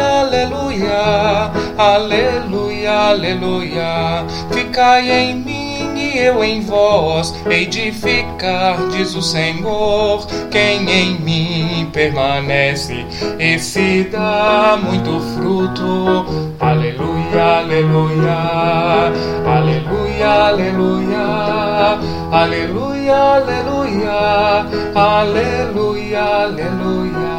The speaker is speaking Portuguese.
aleluia, aleluia, aleluia. Ficai em mim e eu em vós, edificar, diz o Senhor. Quem em mim permanece, esse dá muito fruto. Aleluia, aleluia, aleluia, aleluia, aleluia, aleluia, aleluia, aleluia.